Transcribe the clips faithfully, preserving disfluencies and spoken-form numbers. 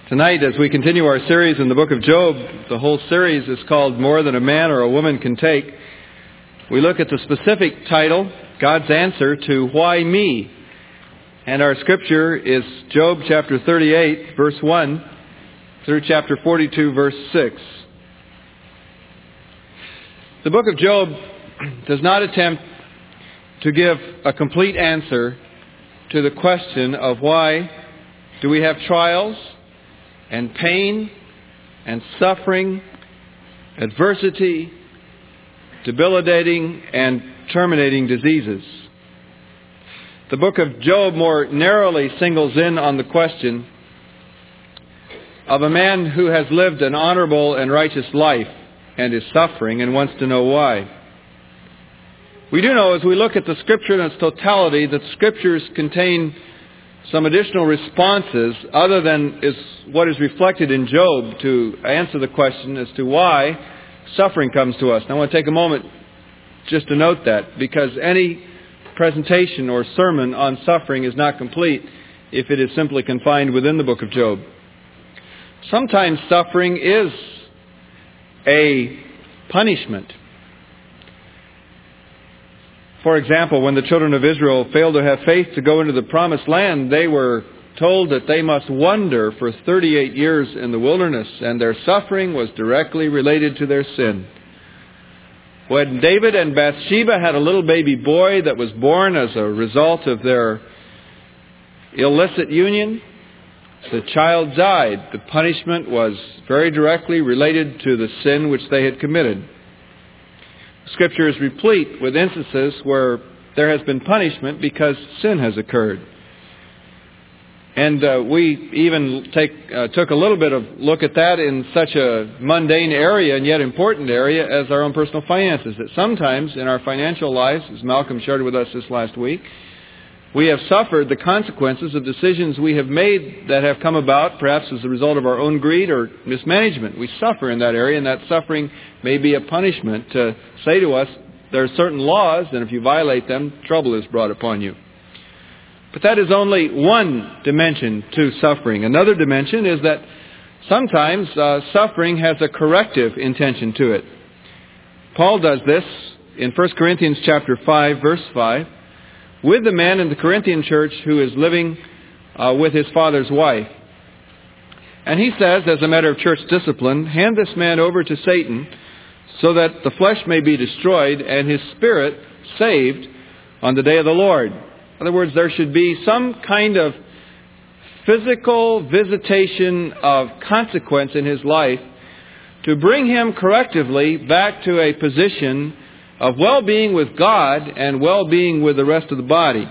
Tonight, as we continue our series in the book of Job, the whole series is called More Than a Man or a Woman Can Take. We look at the specific title, God's Answer to Why Me? And our scripture is Job chapter thirty-eight, verse one, through chapter forty-two, verse six. The book of Job does not attempt to give a complete answer to the question of why do we have trials and pain and suffering, adversity, debilitating and terminating diseases. The book of Job more narrowly singles in on the question of a man who has lived an honorable and righteous life and is suffering and wants to know why. We do know as we look at the Scripture in its totality that Scriptures contain some additional responses other than is what is reflected in Job to answer the question as to why suffering comes to us. And I want to take a moment just to note that, because any presentation or sermon on suffering is not complete if it is simply confined within the book of Job. Sometimes suffering is a punishment. For example, when the children of Israel failed to have faith to go into the promised land, they were told that they must wander for thirty-eight years in the wilderness, and their suffering was directly related to their sin. When David and Bathsheba had a little baby boy that was born as a result of their illicit union, the child died. The punishment was very directly related to the sin which they had committed. Scripture is replete with instances where there has been punishment because sin has occurred. And uh, we even take, uh, took a little bit of look at that in such a mundane area and yet important area as our own personal finances. That sometimes in our financial lives, as Malcolm shared with us this last week, we have suffered the consequences of decisions we have made that have come about perhaps as a result of our own greed or mismanagement. We suffer in that area, and that suffering may be a punishment to say to us, there are certain laws, and if you violate them, trouble is brought upon you. But that is only one dimension to suffering. Another dimension is that sometimes uh, suffering has a corrective intention to it. Paul does this in First Corinthians chapter five, verse five. With the man in the Corinthian church who is living uh, with his father's wife. And he says, as a matter of church discipline, hand this man over to Satan so that the flesh may be destroyed and his spirit saved on the day of the Lord. In other words, there should be some kind of physical visitation of consequence in his life to bring him correctively back to a position of well-being with God and well-being with the rest of the body.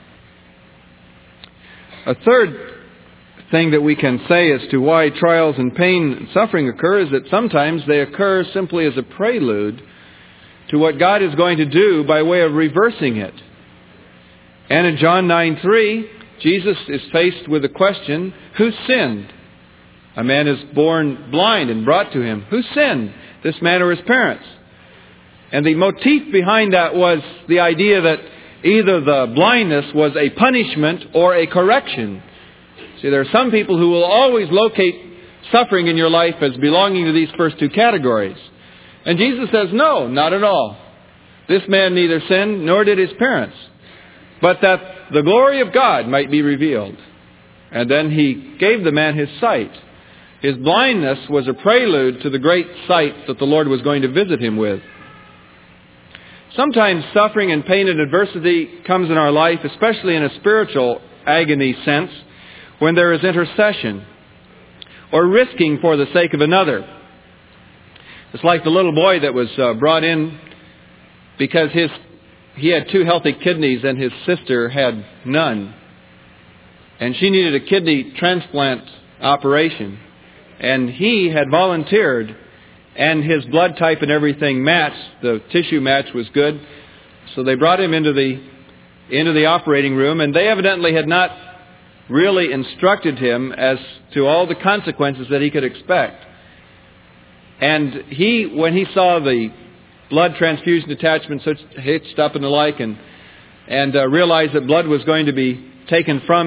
A third thing that we can say as to why trials and pain and suffering occur is that sometimes they occur simply as a prelude to what God is going to do by way of reversing it. And in John nine three, Jesus is faced with the question, who sinned? A man is born blind and brought to him. Who sinned? This man or his parents? And the motif behind that was the idea that either the blindness was a punishment or a correction. See, there are some people who will always locate suffering in your life as belonging to these first two categories. And Jesus says, no, not at all. This man neither sinned nor did his parents, but that the glory of God might be revealed. And then he gave the man his sight. His blindness was a prelude to the great sight that the Lord was going to visit him with. Sometimes suffering and pain and adversity comes in our life, especially in a spiritual agony sense, when there is intercession or risking for the sake of another. It's like the little boy that was uh, brought in because his he had two healthy kidneys and his sister had none. And she needed a kidney transplant operation. And he had volunteered, and his blood type and everything matched. The tissue match was good. So they brought him into the into the operating room, and they evidently had not really instructed him as to all the consequences that he could expect. And he, when he saw the blood transfusion attachments hitched up and the like, and and uh, realized that blood was going to be taken from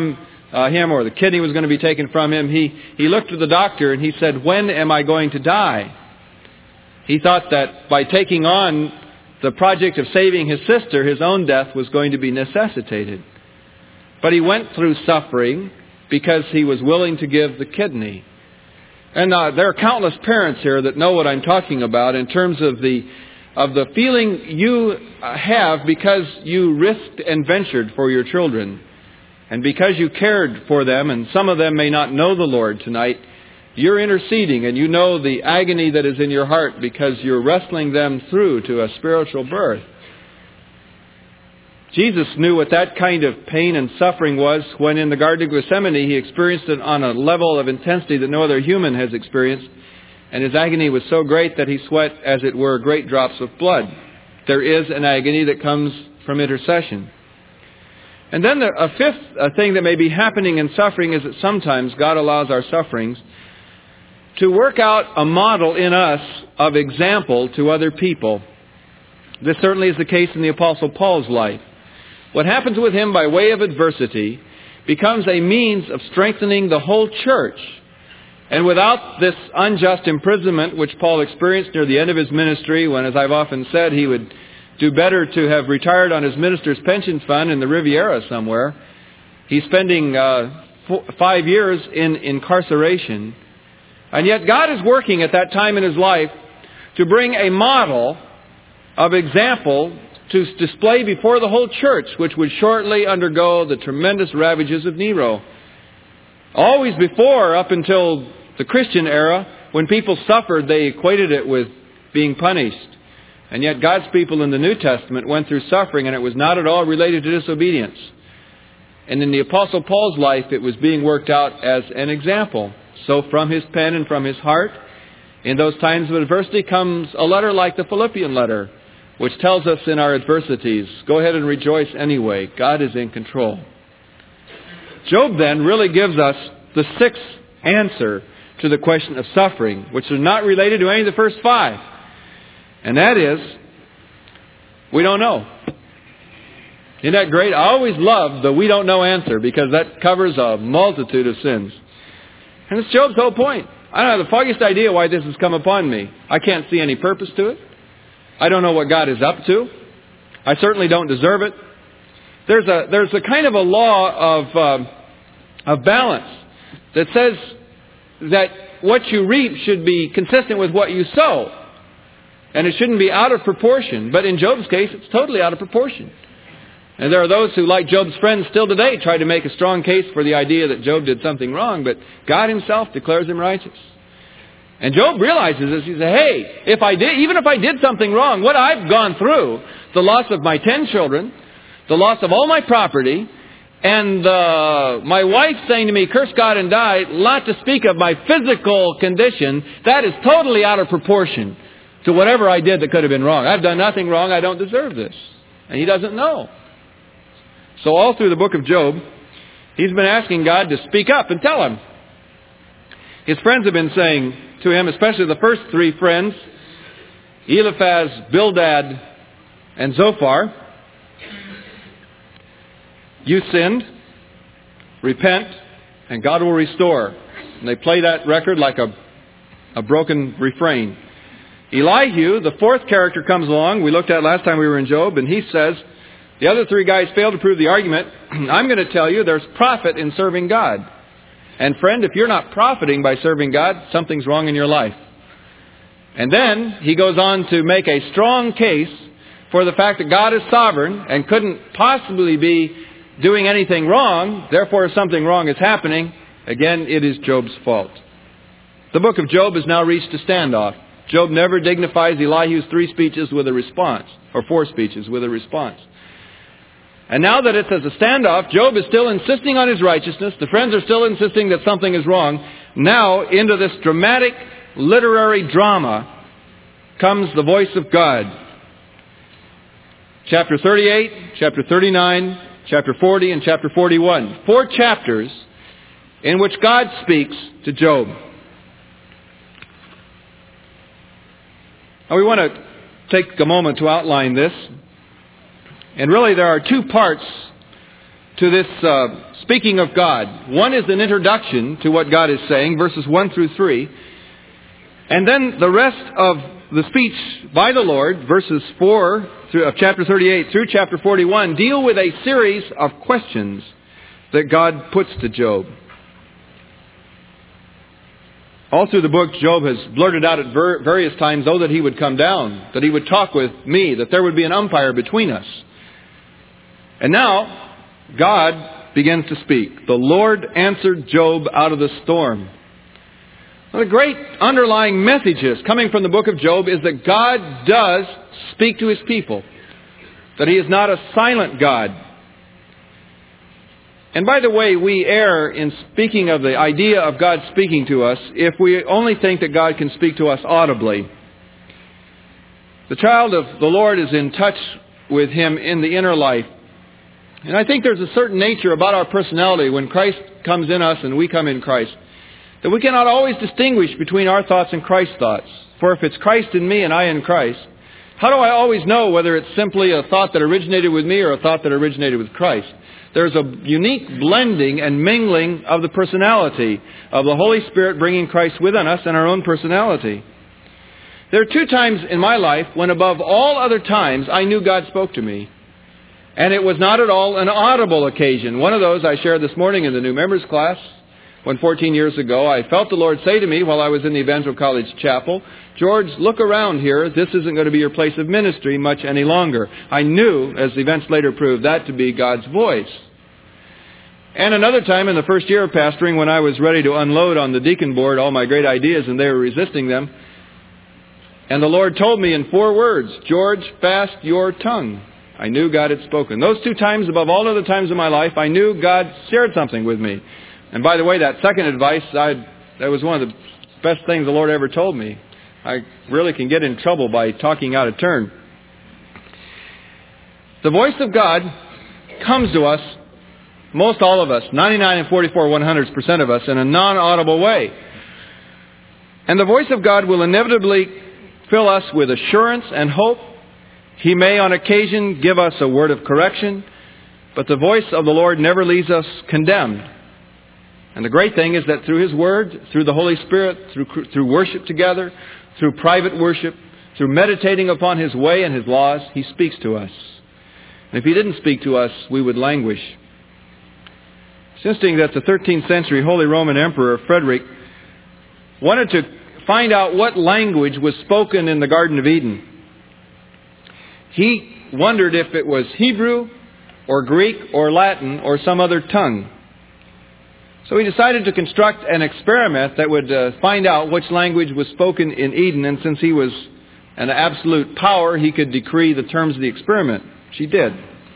uh, him, or the kidney was going to be taken from him, he, he looked to the doctor and he said, "When am I going to die?" He thought that by taking on the project of saving his sister, his own death was going to be necessitated. But he went through suffering because he was willing to give the kidney. And uh, there are countless parents here that know what I'm talking about in terms of the of the feeling you have because you risked and ventured for your children. And because you cared for them, and some of them may not know the Lord tonight, you're interceding and you know the agony that is in your heart because you're wrestling them through to a spiritual birth. Jesus knew what that kind of pain and suffering was when in the Garden of Gethsemane he experienced it on a level of intensity that no other human has experienced. And his agony was so great that he sweat, as it were, great drops of blood. There is an agony that comes from intercession. And then the, a fifth a thing that may be happening in suffering is that sometimes God allows our sufferings to work out a model in us of example to other people. This certainly is the case in the Apostle Paul's life. What happens with him by way of adversity becomes a means of strengthening the whole church. And without this unjust imprisonment, which Paul experienced near the end of his ministry, when, as I've often said, he would do better to have retired on his minister's pension fund in the Riviera somewhere, he's spending uh, four, five years in incarceration. And yet God is working at that time in his life to bring a model of example to display before the whole church, which would shortly undergo the tremendous ravages of Nero. Always before, up until the Christian era, when people suffered, they equated it with being punished. And yet God's people in the New Testament went through suffering, and it was not at all related to disobedience. And in the Apostle Paul's life, it was being worked out as an example. So from his pen and from his heart, in those times of adversity comes a letter like the Philippian letter, which tells us in our adversities, go ahead and rejoice anyway. God is in control. Job then really gives us the sixth answer to the question of suffering, which is not related to any of the first five. And that is, we don't know. Isn't that great? I always love the we don't know answer because that covers a multitude of sins. And it's Job's whole point. I don't have the foggiest idea why this has come upon me. I can't see any purpose to it. I don't know what God is up to. I certainly don't deserve it. There's a there's a kind of a law of uh, of balance that says that what you reap should be consistent with what you sow. And it shouldn't be out of proportion. But in Job's case, it's totally out of proportion. And there are those who, like Job's friends still today, try to make a strong case for the idea that Job did something wrong. But God himself declares him righteous. And Job realizes this. He says, hey, if I did, even if I did something wrong, what I've gone through, the loss of my ten children, the loss of all my property, and uh, my wife saying to me, curse God and die, not to speak of my physical condition, that is totally out of proportion to whatever I did that could have been wrong. I've done nothing wrong. I don't deserve this. And he doesn't know. So all through the book of Job, he's been asking God to speak up and tell him. His friends have been saying to him, especially the first three friends, Eliphaz, Bildad, and Zophar, you sinned, repent, and God will restore. And they play that record like a, a broken refrain. Elihu, the fourth character, comes along. We looked at last time we were in Job, and he says, the other three guys failed to prove the argument. I'm going to tell you there's profit in serving God. And friend, if you're not profiting by serving God, something's wrong in your life. And then he goes on to make a strong case for the fact that God is sovereign and couldn't possibly be doing anything wrong. Therefore, if something wrong is happening, again, it is Job's fault. The book of Job has now reached a standoff. Job never dignifies Elihu's three speeches with a response, or four speeches with a response. And now that it's as a standoff, Job is still insisting on his righteousness. The friends are still insisting that something is wrong. Now, into this dramatic literary drama comes the voice of God. Chapter thirty-eight, chapter thirty-nine, chapter forty, and chapter forty-one. Four chapters in which God speaks to Job. Now we want to take a moment to outline this. And really there are two parts to this uh, speaking of God. One is an introduction to what God is saying, verses one through three. And then the rest of the speech by the Lord, verses four through, of chapter thirty-eight through chapter forty-one, deal with a series of questions that God puts to Job. All through the book, Job has blurted out at ver- various times, oh, that he would come down, that he would talk with me, that there would be an umpire between us. And now, God begins to speak. The Lord answered Job out of the storm. One of the great underlying messages coming from the book of Job is that God does speak to His people, that He is not a silent God. And by the way, we err in speaking of the idea of God speaking to us if we only think that God can speak to us audibly. The child of the Lord is in touch with Him in the inner life. And I think there's a certain nature about our personality when Christ comes in us and we come in Christ, that we cannot always distinguish between our thoughts and Christ's thoughts. For if it's Christ in me and I in Christ, how do I always know whether it's simply a thought that originated with me or a thought that originated with Christ? There's a unique blending and mingling of the personality of the Holy Spirit bringing Christ within us and our own personality. There are two times in my life when above all other times I knew God spoke to me. And it was not at all an audible occasion. One of those I shared this morning in the new members class, when fourteen years ago I felt the Lord say to me while I was in the Evangel College Chapel, George, look around here. This isn't going to be your place of ministry much any longer. I knew, as the events later proved, that to be God's voice. And another time in the first year of pastoring when I was ready to unload on the deacon board all my great ideas and they were resisting them. And the Lord told me in four words, George, fast your tongue. I knew God had spoken. Those two times above all other times in my life, I knew God shared something with me. And by the way, that second advice, I, that was one of the best things the Lord ever told me. I really can get in trouble by talking out of turn. The voice of God comes to us, most all of us, ninety-nine and forty-four one-hundredths percent of us, in a non-audible way. And the voice of God will inevitably fill us with assurance and hope. He may on occasion give us a word of correction, but the voice of the Lord never leaves us condemned. And the great thing is that through His Word, through the Holy Spirit, through, through worship together, through private worship, through meditating upon His way and His laws, He speaks to us. And if He didn't speak to us, we would languish. It's interesting that the thirteenth century Holy Roman Emperor Frederick wanted to find out what language was spoken in the Garden of Eden. He wondered if it was Hebrew or Greek or Latin or some other tongue. So he decided to construct an experiment that would uh, find out which language was spoken in Eden. And since he was an absolute power, he could decree the terms of the experiment. She did.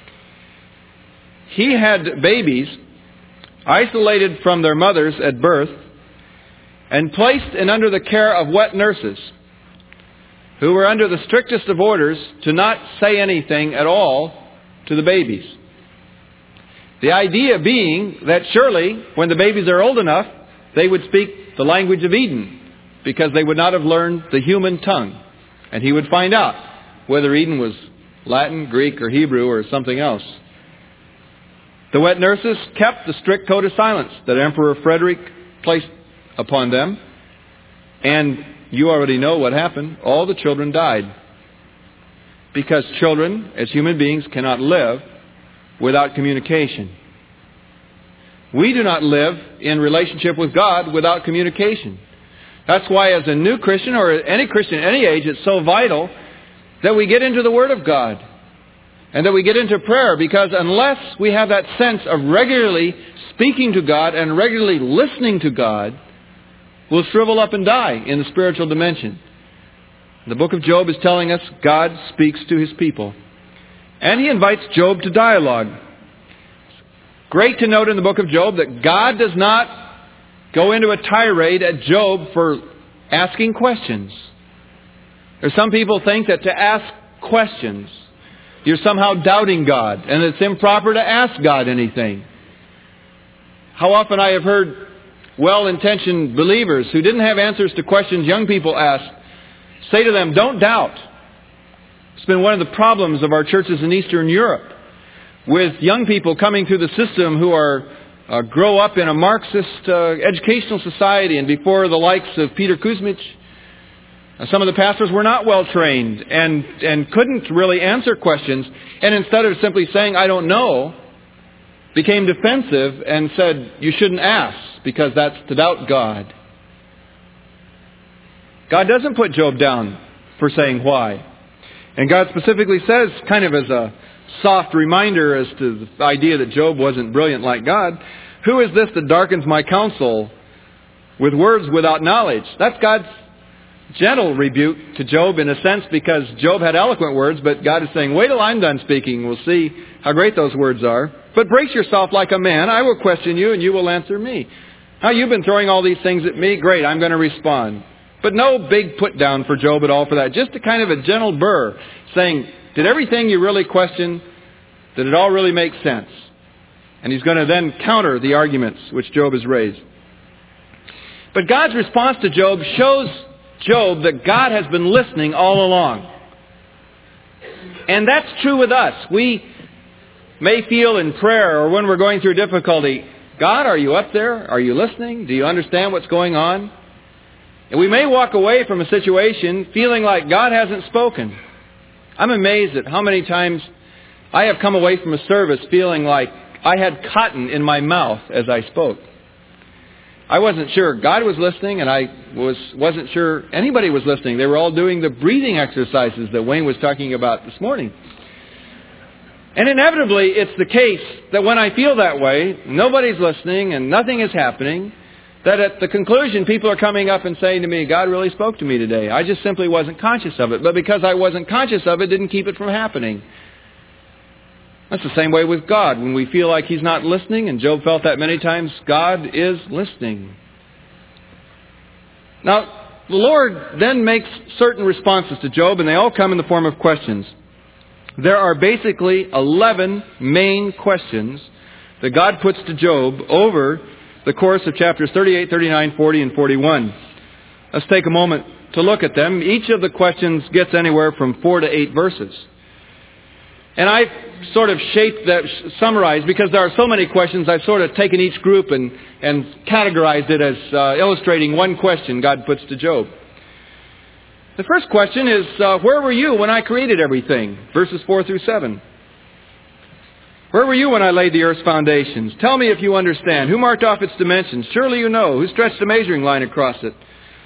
He had babies isolated from their mothers at birth and placed in under the care of wet nurses who were under the strictest of orders to not say anything at all to the babies. The idea being that surely, when the babies are old enough, they would speak the language of Eden, because they would not have learned the human tongue. And he would find out whether Eden was Latin, Greek, or Hebrew, or something else. The wet nurses kept the strict code of silence that Emperor Frederick placed upon them. And you already know what happened. All the children died. Because children, as human beings, cannot live without communication. We do not live in relationship with God without communication. That's why as a new Christian, or any Christian at any age, it's so vital that we get into the Word of God and that we get into prayer, because unless we have that sense of regularly speaking to God and regularly listening to God, we'll shrivel up and die in the spiritual dimension. The book of Job is telling us God speaks to His people. And He invites Job to dialogue. Great to note in the book of Job that God does not go into a tirade at Job for asking questions. There's some people think that to ask questions, you're somehow doubting God, and it's improper to ask God anything. How often I have heard well-intentioned believers who didn't have answers to questions young people ask, say to them, don't doubt. It's been one of the problems of our churches in Eastern Europe. with young people coming through the system who are uh, grow up in a Marxist uh, educational society, and before the likes of Peter Kuzmich, uh, some of the pastors were not well trained and and couldn't really answer questions, and instead of simply saying, "I don't know," became defensive and said, "You shouldn't ask, because that's to doubt God." God doesn't put Job down for saying why. And God specifically says, kind of as a soft reminder as to the idea that Job wasn't brilliant like God, "Who is this that darkens my counsel with words without knowledge?" That's God's gentle rebuke to Job in a sense, because Job had eloquent words, but God is saying, wait till I'm done speaking. We'll see how great those words are. But brace yourself like a man. I will question you and you will answer me. Now, you've been throwing all these things at me. Great, I'm going to respond. But no big put down for Job at all for that. Just a kind of a gentle burr saying, did everything you really question, did it all really make sense? And he's going to then counter the arguments which Job has raised. But God's response to Job shows Job that God has been listening all along. And that's true with us. We may feel in prayer or when we're going through difficulty, God, are you up there? Are you listening? Do you understand what's going on? And we may walk away from a situation feeling like God hasn't spoken. I'm amazed at how many times I have come away from a service feeling like I had cotton in my mouth as I spoke. I wasn't sure God was listening, and I was, wasn't sure anybody was listening. They were all doing the breathing exercises that Wayne was talking about this morning. And inevitably, it's the case that when I feel that way, nobody's listening and nothing is happening, that at the conclusion, people are coming up and saying to me, God really spoke to me today. I just simply wasn't conscious of it. But because I wasn't conscious of it, didn't keep it from happening. That's the same way with God. When we feel like He's not listening, and Job felt that many times, God is listening. Now, the Lord then makes certain responses to Job, and they all come in the form of questions. There are basically eleven main questions that God puts to Job over the course of chapters thirty-eight, thirty-nine, forty, and forty-one. Let's take a moment to look at them. Each of the questions gets anywhere from four to eight verses. And I've sort of shaped that, summarized, because there are so many questions, I've sort of taken each group and, and categorized it as uh, illustrating one question God puts to Job. The first question is, uh, where were you when I created everything? Verses four through seven. Where were you when I laid the earth's foundations? Tell me if you understand. Who marked off its dimensions? Surely you know. Who stretched a measuring line across it?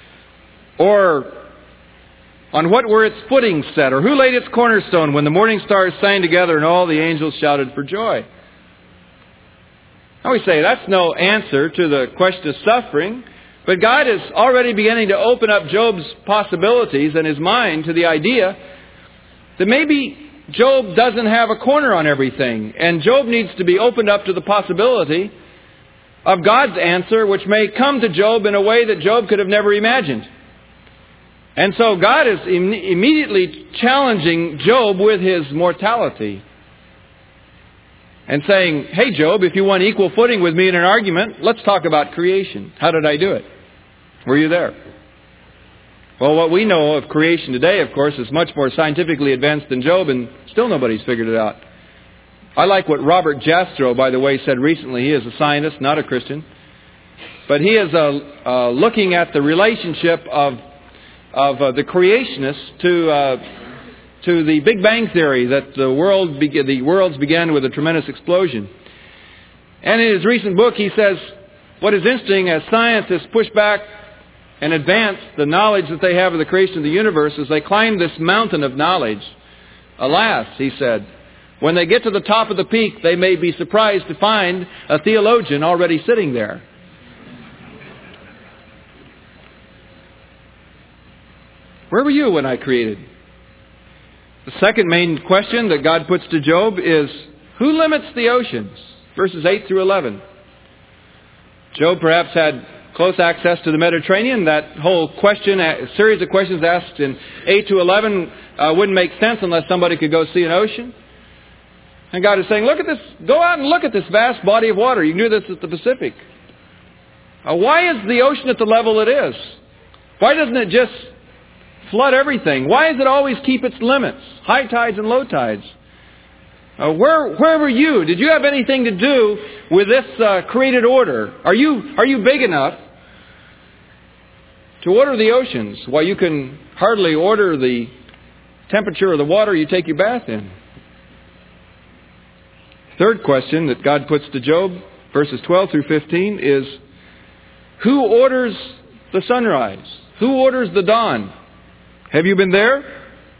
Or on what were its footings set? Or who laid its cornerstone when the morning stars sang together and all the angels shouted for joy? Now we say that's no answer to the question of suffering, but God is already beginning to open up Job's possibilities and his mind to the idea that maybe Job doesn't have a corner on everything, and Job needs to be opened up to the possibility of God's answer, which may come to Job in a way that Job could have never imagined. And so God is im- immediately challenging Job with his mortality and saying, hey Job, if you want equal footing with me in an argument, let's talk about creation. How did I do it? Were you there? Well, what we know of creation today, of course, is much more scientifically advanced than Job, and still nobody's figured it out. I like what Robert Jastrow, by the way, said recently. He is a scientist, not a Christian. But he is uh, uh, looking at the relationship of of uh, the creationists to uh, to the Big Bang Theory, that the world be- the worlds began with a tremendous explosion. And in his recent book, he says, what is interesting as scientists push back and advance the knowledge that they have of the creation of the universe as they climb this mountain of knowledge. Alas, he said, when they get to the top of the peak, they may be surprised to find a theologian already sitting there. Where were you when I created? The second main question that God puts to Job is, who limits the oceans? Verses eight through eleven. Job perhaps had close access to the Mediterranean. That whole question, a series of questions asked in eight to eleven uh, wouldn't make sense unless somebody could go see an ocean. And God is saying, look at this, go out and look at this vast body of water. You can do this at the Pacific. Uh, why is the ocean at the level it is? Why doesn't it just flood everything? Why does it always keep its limits? High tides and low tides. Uh, where, where were you? Did you have anything to do with this uh, created order? Are you, are you big enough to order the oceans while you can hardly order the temperature of the water you take your bath in? Third question that God puts to Job, verses twelve through fifteen, is who orders the sunrise? Who orders the dawn? Have you been there?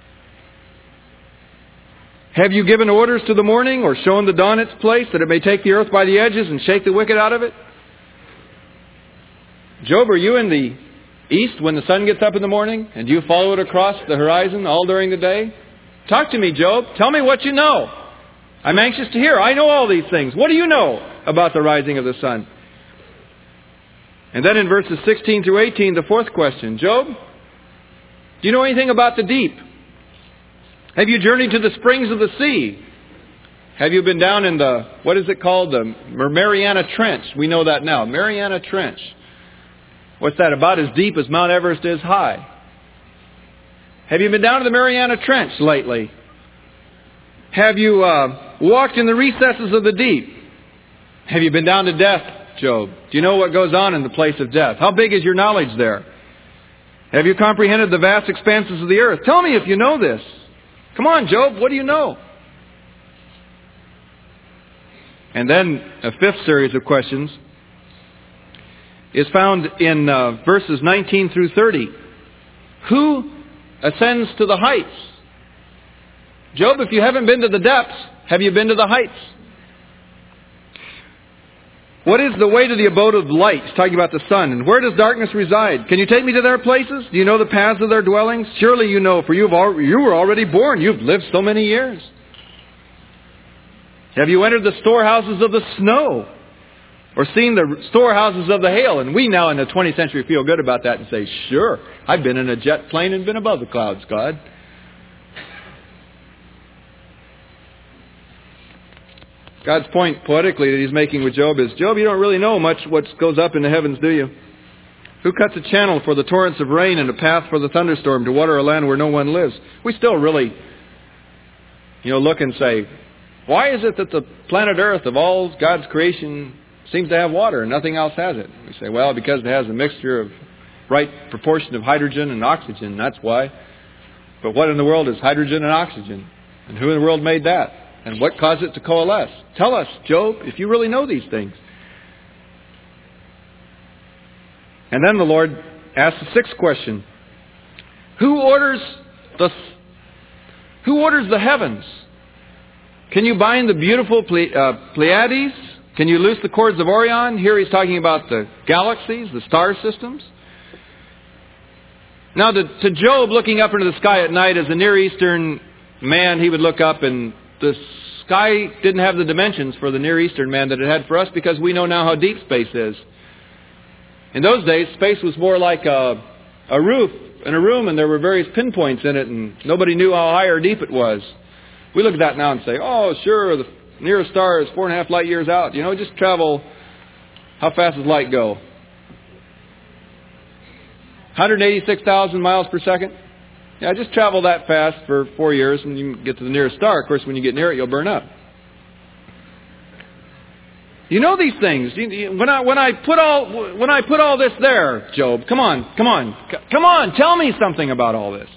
Have you given orders to the morning or shown the dawn its place that it may take the earth by the edges and shake the wicked out of it? Job, are you in the east when the sun gets up in the morning and do you follow it across the horizon all during the day? Talk to me, Job. Tell me what you know. I'm anxious to hear. I know all these things. What do you know about the rising of the sun? And then in verses sixteen through eighteen, the fourth question. Job, do you know anything about the deep? Have you journeyed to the springs of the sea? Have you been down in the, what is it called? The Mariana Trench. We know that now. Mariana Trench. What's that? About as deep as Mount Everest is high. Have you been down to the Mariana Trench lately? Have you uh, walked in the recesses of the deep? Have you been down to death, Job? Do you know what goes on in the place of death? How big is your knowledge there? Have you comprehended the vast expanses of the earth? Tell me if you know this. Come on, Job, what do you know? And then a fifth series of questions is found in uh, verses nineteen through thirty. Who ascends to the heights? Job, if you haven't been to the depths, have you been to the heights? What is the way to the abode of light? He's talking about the sun. And where does darkness reside? Can you take me to their places? Do you know the paths of their dwellings? Surely you know, for you've al- you were already born. You've lived so many years. Have you entered the storehouses of the snow? Or seen the storehouses of the hail? And we now in the twentieth century feel good about that and say, sure, I've been in a jet plane and been above the clouds, God. God's point poetically that He's making with Job is, Job, you don't really know much what goes up in the heavens, do you? Who cuts a channel for the torrents of rain and a path for the thunderstorm to water a land where no one lives? We still really, you know, look and say, why is it that the planet Earth, of all God's creation, seems to have water and nothing else has it? We say, well, because it has a mixture of right proportion of hydrogen and oxygen, that's why. But what in the world is hydrogen and oxygen? And who in the world made that? And what caused it to coalesce? Tell us, Job, if you really know these things. And then the Lord asks the sixth question. Who orders the, who orders the heavens? Can you bind the beautiful Ple- uh, Pleiades? Can you loose the cords of Orion? Here he's talking about the galaxies, the star systems. Now to, to Job, looking up into the sky at night as a Near Eastern man, he would look up and the sky didn't have the dimensions for the Near Eastern man that it had for us because we know now how deep space is. In those days, space was more like a, a roof in a room and there were various pinpoints in it and nobody knew how high or deep it was. We look at that now and say, oh, sure, the nearest star is four and a half light years out. You know, just travel, how fast does light go? one hundred eighty-six thousand miles per second? Yeah, just travel that fast for four years and you can get to the nearest star. Of course, when you get near it, you'll burn up. You know these things. When I when I put all when I put all this there, Job, come on, come on, come on, tell me something about all this.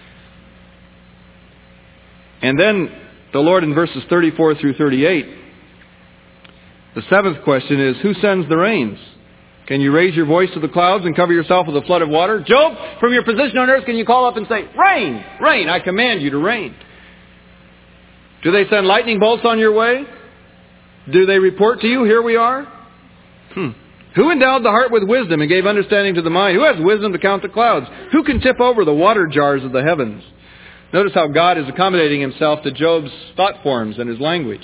And then the Lord in verses thirty-four through thirty-eight, the seventh question is, who sends the rains? Can you raise your voice to the clouds and cover yourself with a flood of water? Job, from your position on earth, can you call up and say, rain, rain, I command you to rain? Do they send lightning bolts on your way? Do they report to you, here we are? Hmm. Who endowed the heart with wisdom and gave understanding to the mind? Who has wisdom to count the clouds? Who can tip over the water jars of the heavens? Notice how God is accommodating Himself to Job's thought forms and his language.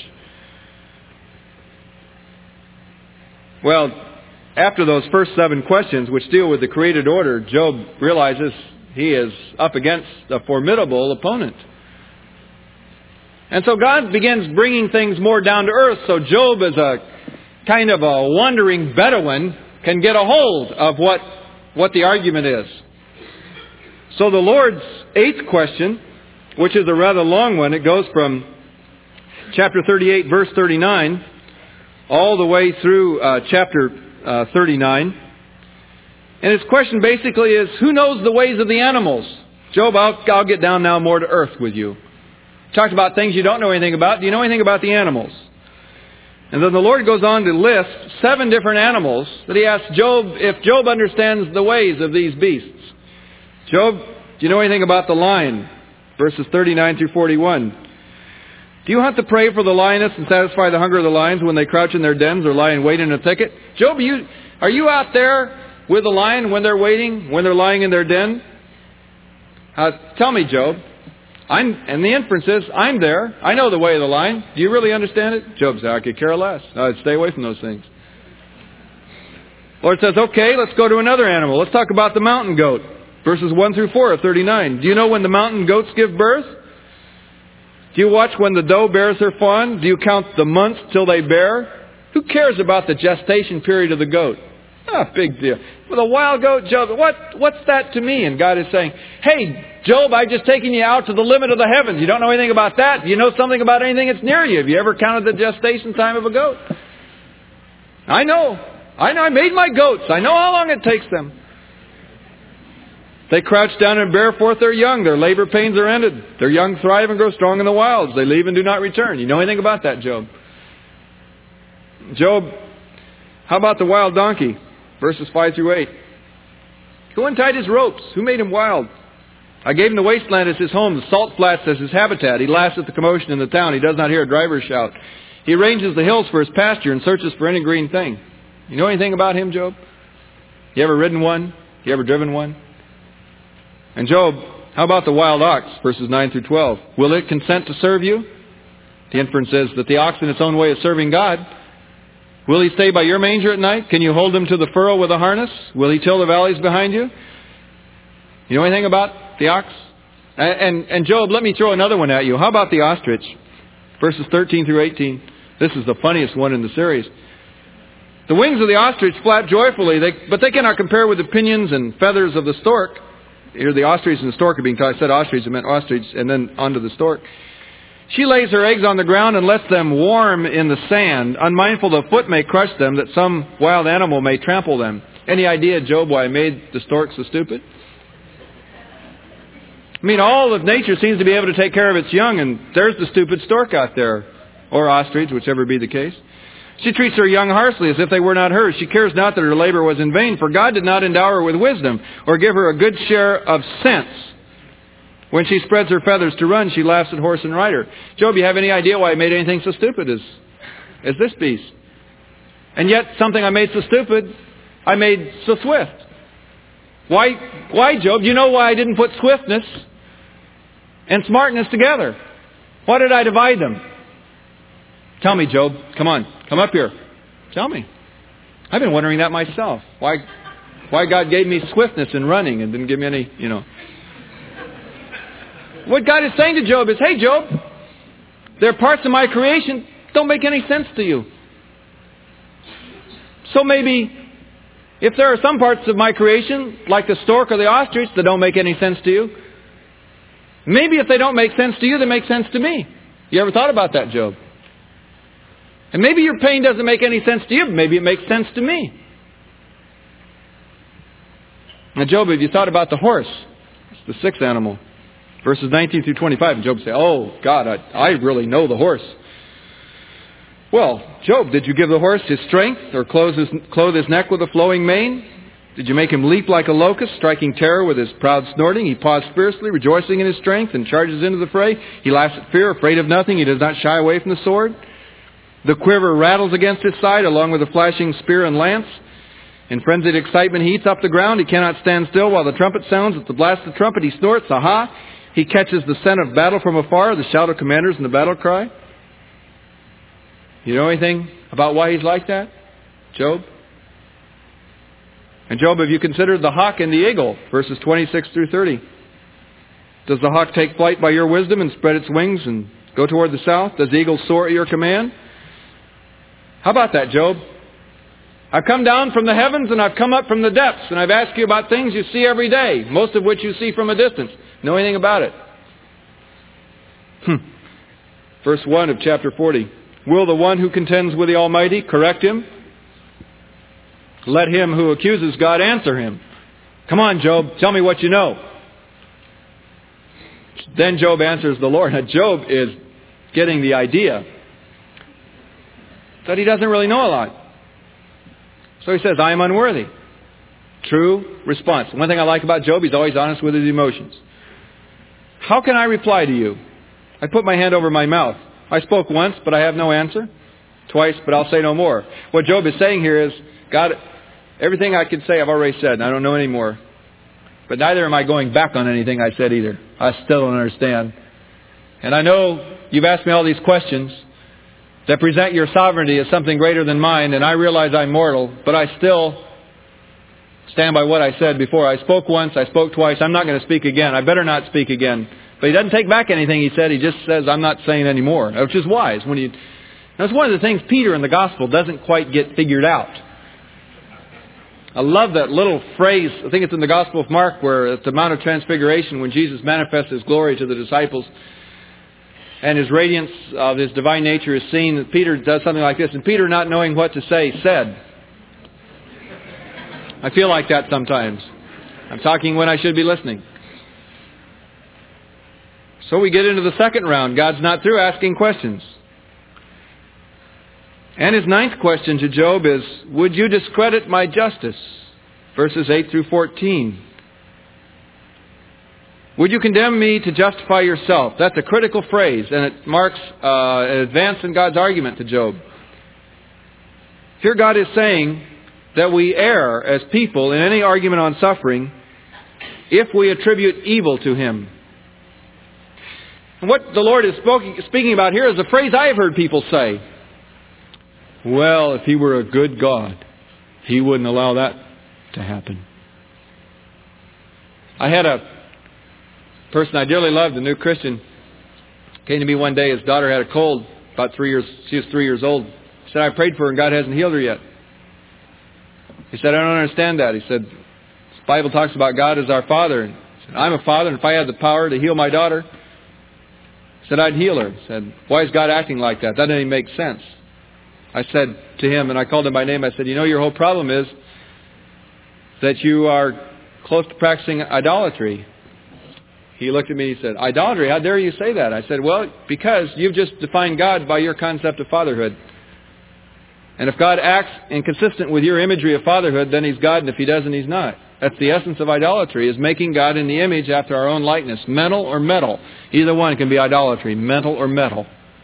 Well, after those first seven questions, which deal with the created order, Job realizes he is up against a formidable opponent. And so God begins bringing things more down to earth, so Job, as a kind of a wandering Bedouin, can get a hold of what, what the argument is. So the Lord's eighth question, which is a rather long one, it goes from, chapter thirty-eight, verse thirty-nine, all the way through uh, chapter uh, thirty-nine. And his question basically is, who knows the ways of the animals? Job, I'll, I'll get down now more to earth with you. Talked about things you don't know anything about. Do you know anything about the animals? And then the Lord goes on to list seven different animals that he asks Job if Job understands the ways of these beasts. Job, do you know anything about the lion? Verses thirty-nine through forty-one. Do you hunt the prey for the lioness and satisfy the hunger of the lions when they crouch in their dens or lie in wait in a thicket? Job, are you, are you out there with the lion when they're waiting, when they're lying in their den? Uh, tell me, Job. I'm, and the inference is, I'm there. I know the way of the lion. Do you really understand it? Job says, I could care less. I'd stay away from those things. Lord says, okay, let's go to another animal. Let's talk about the mountain goat. Verses one through four of thirty-nine. Do you know when the mountain goats give birth? Do you watch when the doe bears her fawn? Do you count the months till they bear? Who cares about the gestation period of the goat? Ah, big deal. With a wild goat, Job, what, what's that to me? And God is saying, hey, Job, I've just taken you out to the limit of the heavens. You don't know anything about that. Do you know something about anything that's near you? Have you ever counted the gestation time of a goat? I know. I know. I made my goats. I know how long it takes them. They crouch down and bear forth their young. Their labor pains are ended. Their young thrive and grow strong in the wilds. They leave and do not return. You know anything about that, Job? Job, how about the wild donkey? Verses five through eight. Who untied his ropes? Who made him wild? I gave him the wasteland as his home, the salt flats as his habitat. He laughs at the commotion in the town. He does not hear a driver shout. He arranges the hills for his pasture and searches for any green thing. You know anything about him, Job? You ever ridden one? You ever driven one? And Job, how about the wild ox? Verses nine through twelve. Will it consent to serve you? The inference is that the ox in its own way is serving God. Will he stay by your manger at night? Can you hold him to the furrow with a harness? Will he till the valleys behind you? You know anything about the ox? And, and, and Job, let me throw another one at you. How about the ostrich? Verses thirteen through eighteen. This is the funniest one in the series. The wings of the ostrich flap joyfully, they, but they cannot compare with the pinions and feathers of the stork. Here the ostrich and the stork are being taught. I said ostrich, I meant ostrich, and then onto the stork. She lays her eggs on the ground and lets them warm in the sand, unmindful the foot may crush them, that some wild animal may trample them. Any idea, Job, why I made the stork so stupid? I mean, all of nature seems to be able to take care of its young, and there's the stupid stork out there. Or ostrich, whichever be the case. She treats her young harshly as if they were not hers. She cares not that her labor was in vain, for God did not endow her with wisdom, or give her a good share of sense. When she spreads her feathers to run, she laughs at horse and rider. Job, you have any idea why I made anything so stupid as, as this beast? And yet, something I made so stupid, I made so swift. Why, why, Job? Do you know why I didn't put swiftness and smartness together? Why did I divide them? Tell me, Job. Come on. Come up here. Tell me. I've been wondering that myself. Why, why God gave me swiftness in running and didn't give me any, you know. What God is saying to Job is, hey, Job, there are parts of my creation that don't make any sense to you. So maybe if there are some parts of my creation, like the stork or the ostrich, that don't make any sense to you, maybe if they don't make sense to you, they make sense to me. You ever thought about that, Job? And maybe your pain doesn't make any sense to you, but maybe it makes sense to me. Now, Job, have you thought about the horse? It's the sixth animal. Verses nineteen through twenty-five. And Job say, oh, God, I, I really know the horse. Well, Job, did you give the horse his strength or clothe his, clothe his neck with a flowing mane? Did you make him leap like a locust, striking terror with his proud snorting? He paws fiercely, rejoicing in his strength, and charges into the fray. He laughs at fear, afraid of nothing. He does not shy away from the sword. The quiver rattles against his side, along with the flashing spear and lance. In frenzied excitement, he eats up the ground. He cannot stand still while the trumpet sounds. At the blast of the trumpet, he snorts. Aha! He catches the scent of battle from afar, the shout of commanders and the battle cry. You know anything about why he's like that, Job? And Job, have you considered the hawk and the eagle? Verses twenty-six through thirty. Does the hawk take flight by your wisdom and spread its wings and go toward the south? Does the eagle soar at your command? How about that, Job? I've come down from the heavens and I've come up from the depths, and I've asked you about things you see every day, most of which you see from a distance. Know anything about it? Hmm. Verse one of chapter forty. Will the one who contends with the Almighty correct him? Let him who accuses God answer him. Come on, Job, tell me what you know. Then Job answers the Lord. Now, Job is getting the idea that he doesn't really know a lot. So he says, I am unworthy. True response. One thing I like about Job, he's always honest with his emotions. How can I reply to you? I put my hand over my mouth. I spoke once, but I have no answer. Twice, but I'll say no more. What Job is saying here is, God, everything I can say I've already said, and I don't know anymore. But neither am I going back on anything I said either. I still don't understand. And I know you've asked me all these questions that present your sovereignty as something greater than mine, and I realize I'm mortal, but I still stand by what I said before. I spoke once, I spoke twice, I'm not going to speak again. I better not speak again. But he doesn't take back anything he said, he just says, I'm not saying anymore, which is wise. When you, that's one of the things Peter in the Gospel doesn't quite get figured out. I love that little phrase, I think it's in the Gospel of Mark, where at the Mount of Transfiguration, when Jesus manifests His glory to the disciples, and His radiance of His divine nature is seen, Peter does something like this, and Peter, not knowing what to say, said. I feel like that sometimes. I'm talking when I should be listening. So we get into the second round. God's not through asking questions. And his ninth question to Job is, would you discredit my justice? Verses eight through fourteen. Would you condemn me to justify yourself? That's a critical phrase, and it marks uh, an advance in God's argument to Job. Here God is saying that we err as people in any argument on suffering if we attribute evil to Him. And what the Lord is speaking about here is a phrase I have heard people say. Well, if He were a good God, He wouldn't allow that to happen. I had a person I dearly loved, a new Christian, came to me one day. His daughter had a cold, about three years, she was three years old. He said, I prayed for her and God hasn't healed her yet. He said, I don't understand that. He said, the Bible talks about God as our Father. He said, I'm a father, and if I had the power to heal my daughter, he said, I'd heal her. He said, why is God acting like that? That doesn't make sense. I said to him, and I called him by name, I said, you know, your whole problem is that you are close to practicing idolatry. He looked at me and he said, idolatry? How dare you say that? I said, well, because you've just defined God by your concept of fatherhood. And if God acts inconsistent with your imagery of fatherhood, then He's God, and if He doesn't, He's not. That's the essence of idolatry, is making God in the image after our own likeness. Mental or metal. Either one can be idolatry, mental or metal.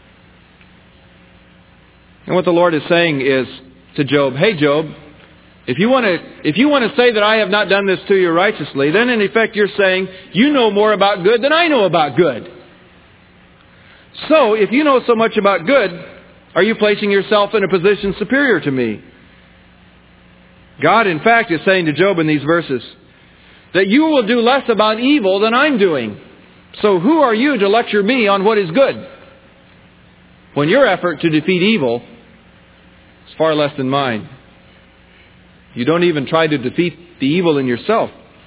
And what the Lord is saying is to Job, hey Job, if you want to if you want to say that I have not done this to you righteously, then in effect you're saying you know more about good than I know about good. So if you know so much about good, are you placing yourself in a position superior to me? God, in fact, is saying to Job in these verses that you will do less about evil than I'm doing. So who are you to lecture me on what is good? When your effort to defeat evil is far less than mine. You don't even try to defeat the evil in yourself.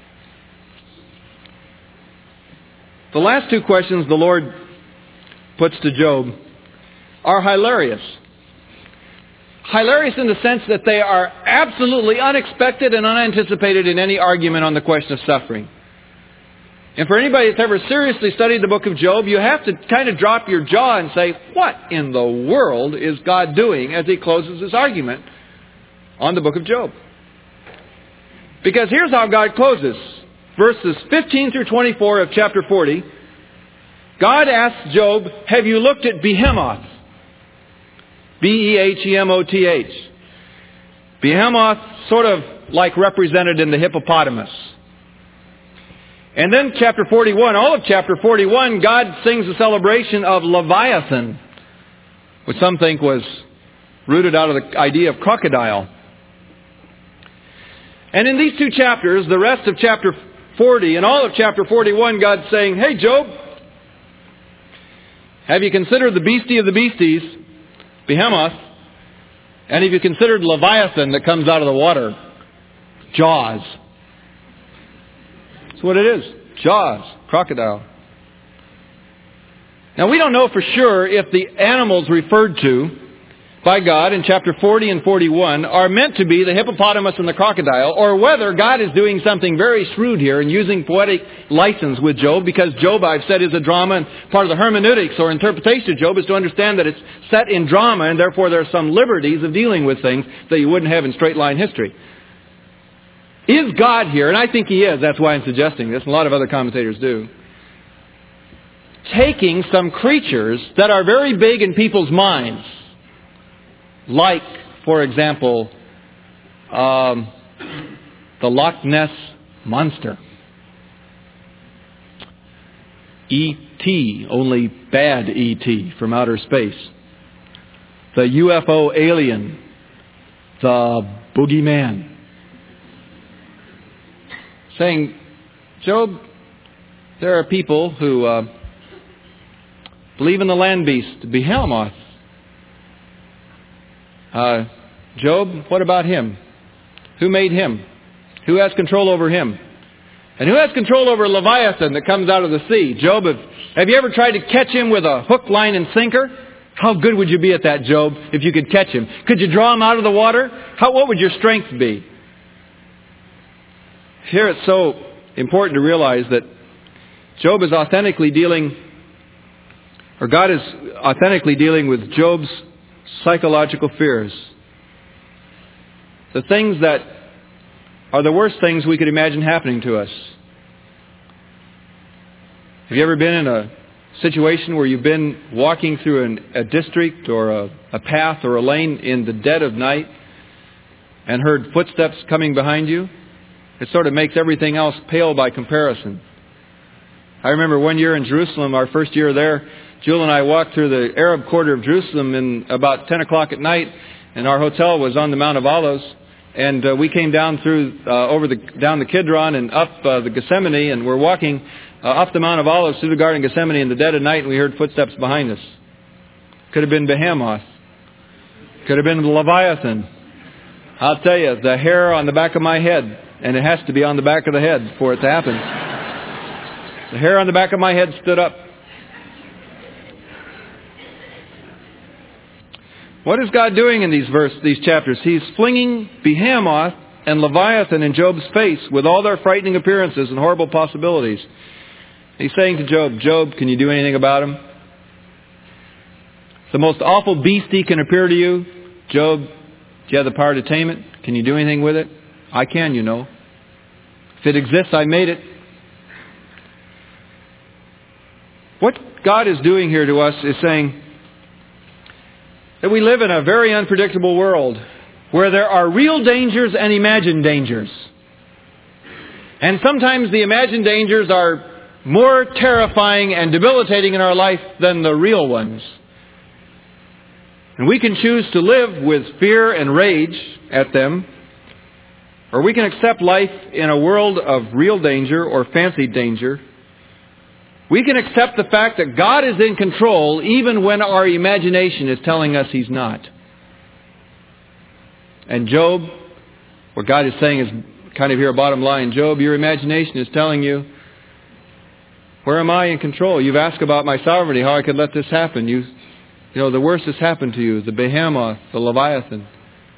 The last two questions the Lord puts to Job are hilarious. Hilarious in the sense that they are absolutely unexpected and unanticipated in any argument on the question of suffering. And for anybody that's ever seriously studied the book of Job, you have to kind of drop your jaw and say, what in the world is God doing as He closes His argument on the book of Job? Because here's how God closes. Verses fifteen through twenty-four of chapter forty. God asks Job, have you looked at Behemoth? B E H E M O T H. Behemoth, sort of like represented in the hippopotamus. And then chapter forty-one, all of chapter forty-one, God sings a celebration of Leviathan, which some think was rooted out of the idea of crocodile. And in these two chapters, the rest of chapter forty and all of chapter forty-one, God's saying, hey Job, have you considered the beastie of the beasties, Behemoth, and have you considered Leviathan that comes out of the water? Jaws. That's what it is. Jaws. Crocodile. Now, we don't know for sure if the animals referred to by God in chapter forty and forty-one are meant to be the hippopotamus and the crocodile, or whether God is doing something very shrewd here and using poetic license with Job, because Job, I've said, is a drama, and part of the hermeneutics or interpretation of Job is to understand that it's set in drama, and therefore there are some liberties of dealing with things that you wouldn't have in straight line history. Is God here, and I think He is, that's why I'm suggesting this, and a lot of other commentators do, taking some creatures that are very big in people's minds, like, for example, um, the Loch Ness Monster. E T, only bad E T from outer space. The U F O alien. The boogeyman. Saying, Job, there are people who uh, believe in the land beast, Behemoth. Uh, Job, what about him? Who made him? Who has control over him? And who has control over Leviathan that comes out of the sea? Job, have, have you ever tried to catch him with a hook, line, and sinker? How good would you be at that, Job, if you could catch him? Could you draw him out of the water? How, what would your strength be? Here it's so important to realize that Job is authentically dealing, or God is authentically dealing with Job's psychological fears. The things that are the worst things we could imagine happening to us. Have you ever been in a situation where you've been walking through an, a district or a, a path or a lane in the dead of night and heard footsteps coming behind you? It sort of makes everything else pale by comparison. I remember one year in Jerusalem, our first year there, Jewel and I walked through the Arab quarter of Jerusalem in about ten o'clock at night, and our hotel was on the Mount of Olives, and uh, we came down through uh, over the down the Kidron and up uh, the Gethsemane, and we're walking uh, up the Mount of Olives through the Garden of Gethsemane in the dead of night, and we heard footsteps behind us. Could have been Behemoth. Could have been Leviathan. I'll tell you, the hair on the back of my head, and it has to be on the back of the head for it to happen. The hair on the back of my head stood up. What is God doing in these verse, these chapters? He's flinging Behemoth and Leviathan in Job's face with all their frightening appearances and horrible possibilities. He's saying to Job, Job, can you do anything about him? The most awful beast he can appear to you. Job, do you have the power to tame it? Can you do anything with it? I can, you know. If it exists, I made it. What God is doing here to us is saying that we live in a very unpredictable world where there are real dangers and imagined dangers. And sometimes the imagined dangers are more terrifying and debilitating in our life than the real ones. And we can choose to live with fear and rage at them, or we can accept life in a world of real danger or fancied danger. We can accept the fact that God is in control even when our imagination is telling us He's not. And Job, what God is saying is kind of here a bottom line. Job, your imagination is telling you, where am I in control? You've asked about my sovereignty, how I could let this happen. You, you know, the worst has happened to you, the Behemoth, the Leviathan.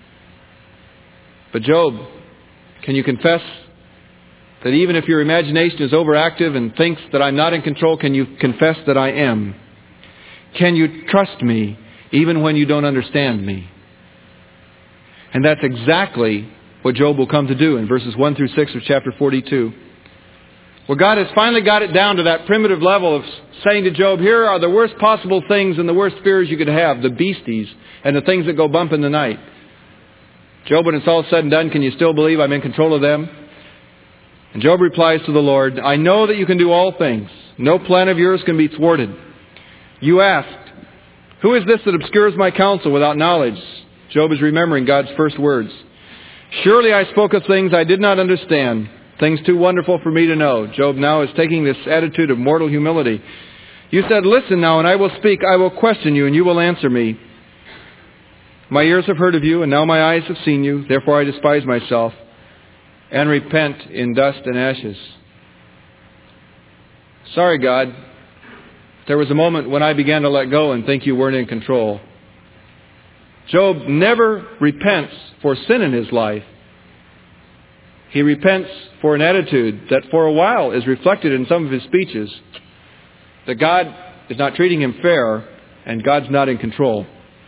But Job, can you confess that even if your imagination is overactive and thinks that I'm not in control, can you confess that I am? Can you trust me even when you don't understand me? And that's exactly what Job will come to do in verses one through six of chapter forty-two. Where God has finally got it down to that primitive level of saying to Job, here are the worst possible things and the worst fears you could have, the beasties and the things that go bump in the night. Job, when it's all said and done, can you still believe I'm in control of them? And Job replies to the Lord, I know that you can do all things. No plan of yours can be thwarted. You asked, who is this that obscures my counsel without knowledge? Job is remembering God's first words. Surely I spoke of things I did not understand, things too wonderful for me to know. Job now is taking this attitude of mortal humility. You said, listen now, and I will speak. I will question you, and you will answer me. My ears have heard of you, and now my eyes have seen you. Therefore I despise myself and repent in dust and ashes. Sorry, God. there was a moment when I began to let go and think you weren't in control. Job never repents for sin in his life. He repents for an attitude that for a while is reflected in some of his speeches, that God is not treating him fair and God's not in control.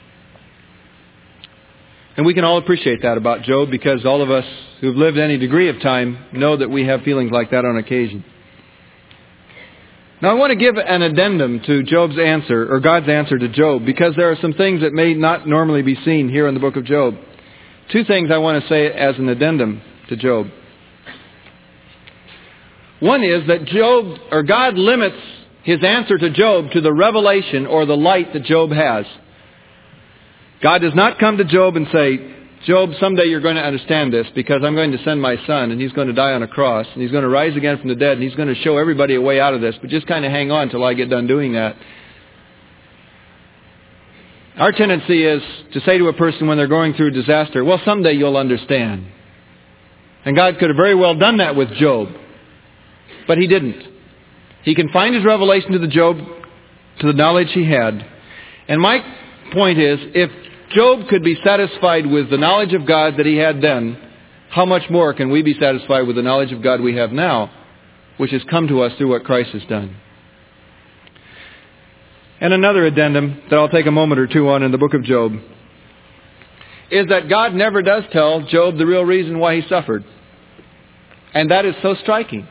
And we can all appreciate that about Job, because all of us who've lived any degree of time know that we have feelings like that on occasion. Now I want to give an addendum to Job's answer, or God's answer to Job, because there are some things that may not normally be seen here in the book of Job. Two things I want to say as an addendum to Job. One is that Job, or God limits his answer to Job to the revelation or the light that Job has. God does not come to Job and say, Job, someday you're going to understand this, because I'm going to send my son and he's going to die on a cross and he's going to rise again from the dead and he's going to show everybody a way out of this, but just kind of hang on till I get done doing that. Our tendency is to say to a person when they're going through disaster, well, someday you'll understand. And God could have very well done that with Job, but He didn't. He confined His revelation to the Job, to the knowledge he had. And my point is, if Job could be satisfied with the knowledge of God that he had then, how much more can we be satisfied with the knowledge of God we have now, which has come to us through what Christ has done? And another addendum that I'll take a moment or two on in the book of Job is that God never does tell Job the real reason why he suffered. And that is so striking.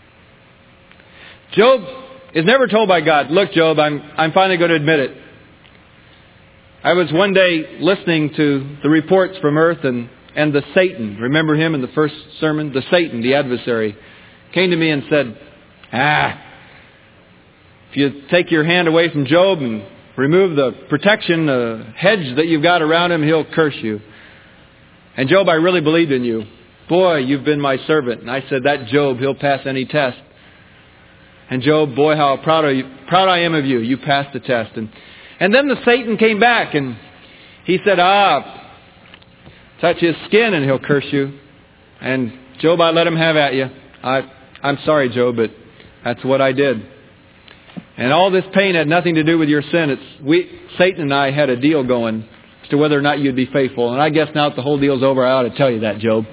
Job is never told by God, look, Job, I'm, I'm finally going to admit it. I was one day listening to the reports from earth, and, and the Satan, remember him in the first sermon? The Satan, the adversary, came to me and said, ah, if you take your hand away from Job and remove the protection, the hedge that you've got around him, he'll curse you. And Job, I really believed in you. Boy, you've been my servant. And I said, that Job, he'll pass any test. And Job, boy, how proud, are you, proud I am of you. You passed the test. And And then the Satan came back and he said, ah, touch his skin and he'll curse you. And Job, I let him have at you. I, I'm sorry, Job, but that's what I did. And all this pain had nothing to do with your sin. It's we, Satan and I had a deal going as to whether or not you'd be faithful. And I guess now that the whole deal's over, I ought to tell you that, Job.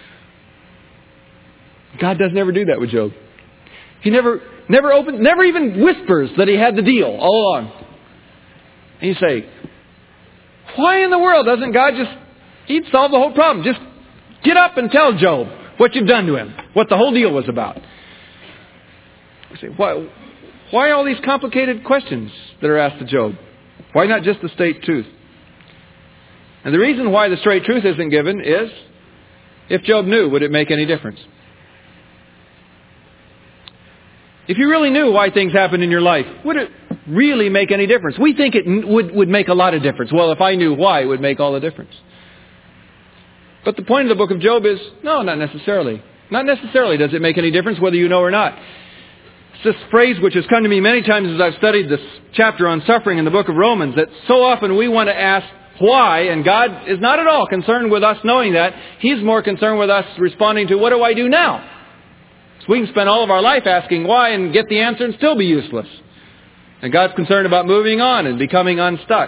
God doesn't ever do that with Job. He never, never opened, never even whispers that he had the deal all along. And you say, why in the world doesn't God just, He'd solve the whole problem. Just get up and tell Job what you've done to him, what the whole deal was about. You say, why, why all these complicated questions that are asked to Job? Why not just the straight truth? And the reason why the straight truth isn't given is, if Job knew, would it make any difference? If you really knew why things happened in your life, would it really make any difference? We think it would, would make a lot of difference. Well, if I knew why, it would make all the difference. But the point of the book of Job is, no, not necessarily. Not necessarily does it make any difference whether you know or not. It's this phrase which has come to me many times as I've studied this chapter on suffering in the book of Romans, that so often we want to ask why, and God is not at all concerned with us knowing that. He's more concerned with us responding to, what do I do now? So we can spend all of our life asking why and get the answer and still be useless. And God's concerned about moving on and becoming unstuck.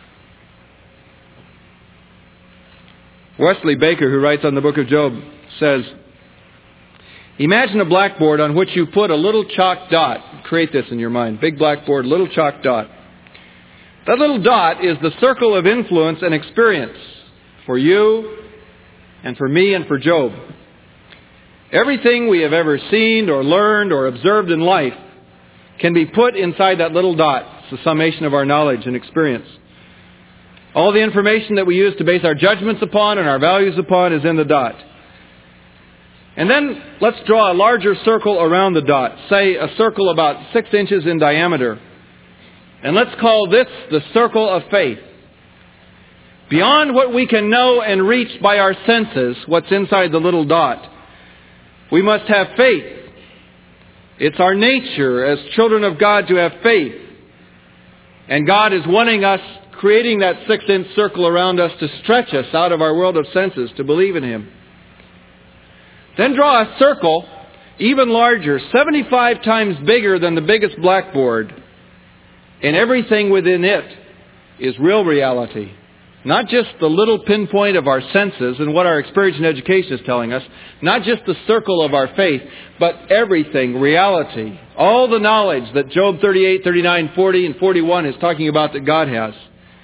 Wesley Baker, who writes on the book of Job, says, imagine a blackboard on which you put a little chalk dot. Create this in your mind. Big blackboard, little chalk dot. That little dot is the circle of influence and experience for you and for me and for Job. Everything we have ever seen or learned or observed in life can be put inside that little dot. It's the summation of our knowledge and experience. All the information that we use to base our judgments upon and our values upon is in the dot. And then let's draw a larger circle around the dot. Say a circle about six inches in diameter. And let's call this the circle of faith. Beyond what we can know and reach by our senses, what's inside the little dot, we must have faith. It's our nature as children of God to have faith. And God is wanting us, creating that six-inch circle around us to stretch us out of our world of senses to believe in Him. Then draw a circle even larger, seventy-five times bigger than the biggest blackboard. And everything within it is real reality. Not just the little pinpoint of our senses and what our experience and education is telling us. Not just the circle of our faith, but everything, reality. All the knowledge that Job thirty-eight, thirty-nine, forty, and forty-one is talking about that God has.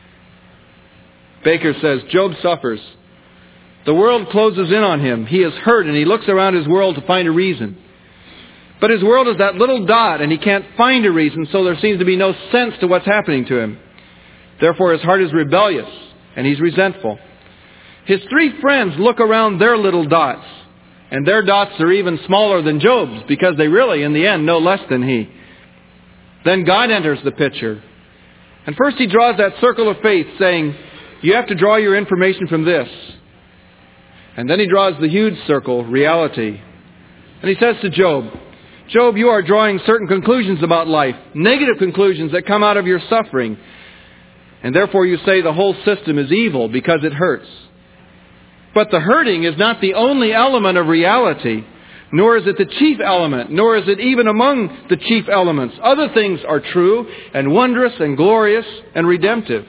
Baker says, Job suffers. The world closes in on him. He is hurt and he looks around his world to find a reason. But his world is that little dot and he can't find a reason, so there seems to be no sense to what's happening to him. Therefore his heart is rebellious and he's resentful. His three friends look around their little dots, and their dots are even smaller than Job's because they really, in the end, know less than he. Then God enters the picture. And first he draws that circle of faith saying, you have to draw your information from this. And then he draws the huge circle, reality. And he says to Job, Job, you are drawing certain conclusions about life, negative conclusions that come out of your suffering. And therefore you say the whole system is evil because it hurts. But the hurting is not the only element of reality, nor is it the chief element, nor is it even among the chief elements. Other things are true and wondrous and glorious and redemptive.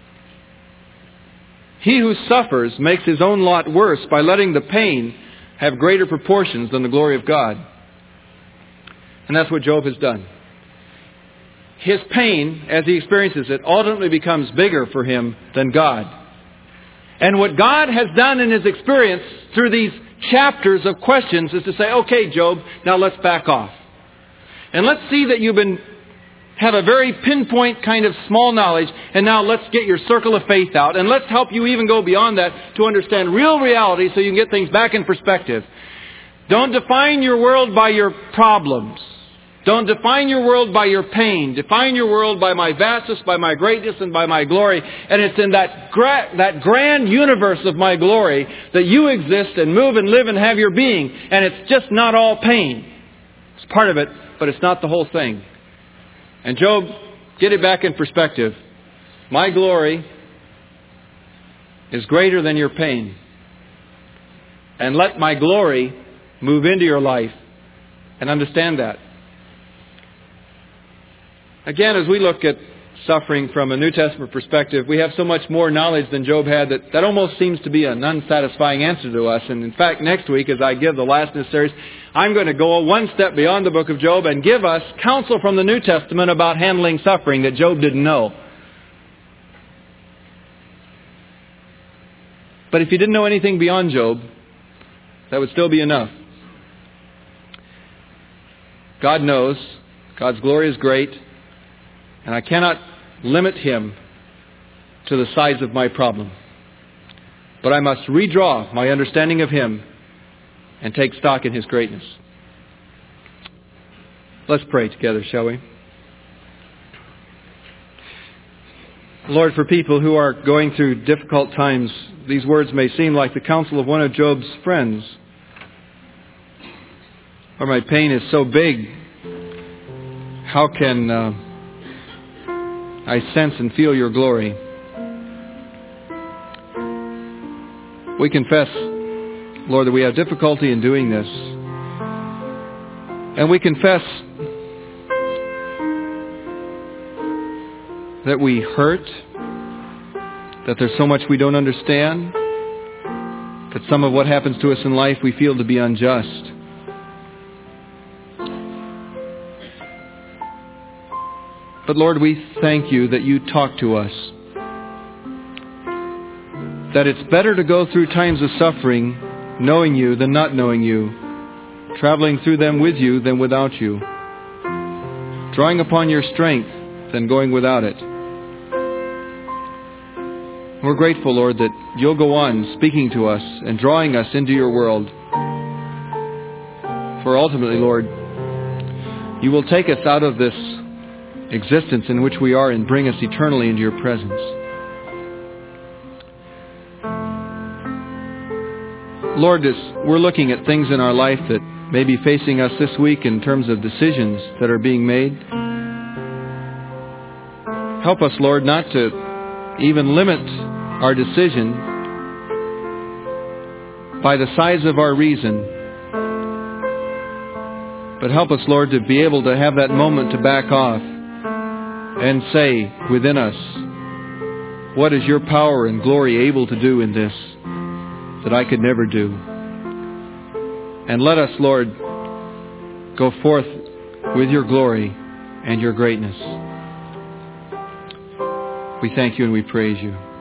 He who suffers makes his own lot worse by letting the pain have greater proportions than the glory of God. And that's what Job has done. His pain, as he experiences it, ultimately becomes bigger for him than God. And what God has done in his experience through these chapters of questions is to say, okay, Job, now let's back off. And let's see that you've been have a very pinpoint kind of small knowledge, and now let's get your circle of faith out, and let's help you even go beyond that to understand real reality so you can get things back in perspective. Don't define your world by your problems. Don't define your world by your pain. Define your world by my vastness, by my greatness, and by my glory. And it's in that, gra- that grand universe of my glory that you exist and move and live and have your being. And it's just not all pain. It's part of it, but it's not the whole thing. And Job, get it back in perspective. My glory is greater than your pain. And let my glory move into your life and understand that. Again, as we look at suffering from a New Testament perspective, we have so much more knowledge than Job had that that almost seems to be an unsatisfying answer to us. And in fact, next week, as I give the last in this series, I'm going to go one step beyond the book of Job and give us counsel from the New Testament about handling suffering that Job didn't know. But if you didn't know anything beyond Job, that would still be enough. God knows. God's glory is great. And I cannot limit Him to the size of my problem. But I must redraw my understanding of Him and take stock in His greatness. Let's pray together, shall we? Lord, for people who are going through difficult times, these words may seem like the counsel of one of Job's friends. Or my pain is so big, how can uh, I sense and feel your glory? We confess, Lord, that we have difficulty in doing this. And we confess that we hurt, that there's so much we don't understand, that some of what happens to us in life we feel to be unjust. But Lord, we thank you that you talk to us. That it's better to go through times of suffering knowing you than not knowing you. Traveling through them with you than without you. Drawing upon your strength than going without it. We're grateful, Lord, that you'll go on speaking to us and drawing us into your world. For ultimately, Lord, you will take us out of this existence in which we are and bring us eternally into your presence. Lord, as we're looking at things in our life that may be facing us this week in terms of decisions that are being made, help us, Lord, not to even limit our decision by the size of our reason, but help us, Lord, to be able to have that moment to back off and say within us, what is your power and glory able to do in this that I could never do? And let us, Lord, go forth with your glory and your greatness. We thank you and we praise you.